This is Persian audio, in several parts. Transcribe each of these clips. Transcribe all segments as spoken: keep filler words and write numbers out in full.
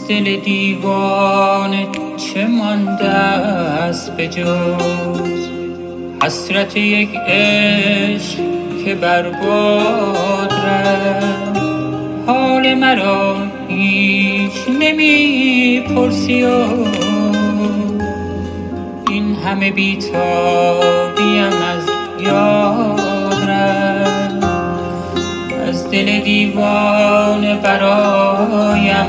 دل دیوانه چه مانده است به جز حسرت یک عشق که برباد رفت. حال مرا هیچ نمی پرسی و این همه بی‌تابیم از یاد رفت. از دل دیوانه برایم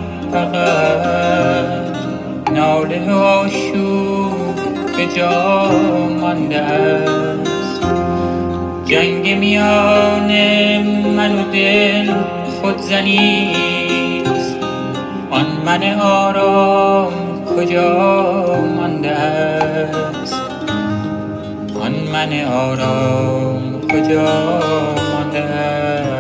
فقط ناله و آشوب به جا مانده است. جنگ میان من و دل خودزنیست، آن من آرام کجا مانده است. آن من آرام کجا مانده است.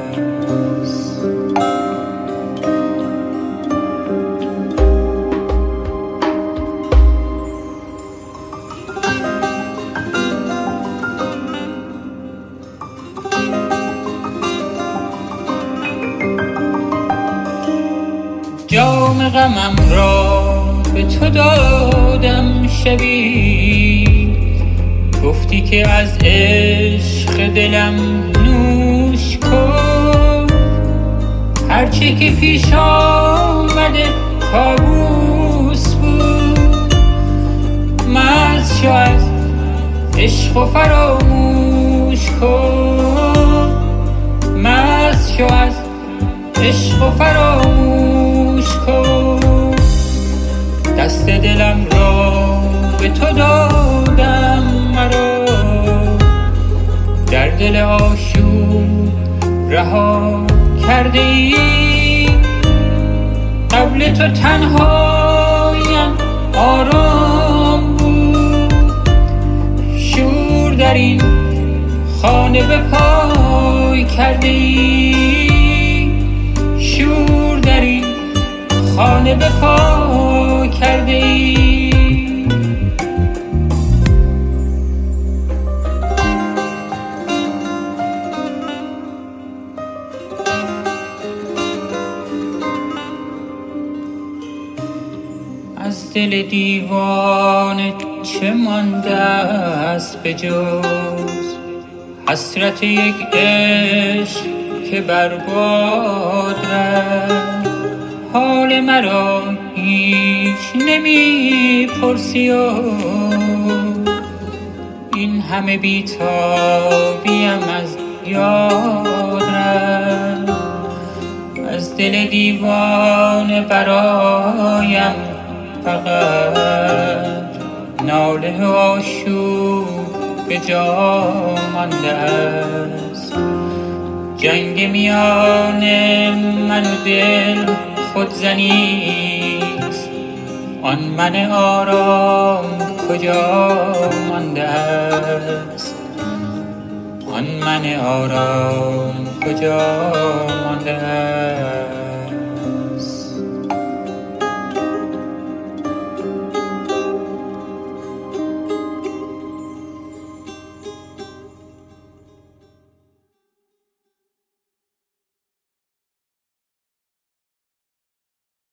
جام غمم را به تو دادم شبی، گفتی که از عشق دلم نوش کن. هرچی که پیش آمده کابوس بود، مست شو از عشق و فراموش کن. مست شو از عشق و فراموش کن. دست دلم را به تو دادم مرا، در دل آشوب رها کرده ای. قبل تو تنهایم آرام بود، شور در این خانه به پای کرده ای. شور در این خانه به پا کرده ای. از دل دیوانه چه مانده است به جز حسرت یک عشق که برباد رفت. حال مرا هیچ نمی پرسی و این همه بی‌تابیم از یاد رفت. از دل دیوانه برایم فقط ناله و آشوب به جا مانده است. جنگ میان من و دل خودزنیست، آن من آرام کجا مانده است. آن من آرام کجا مانده است.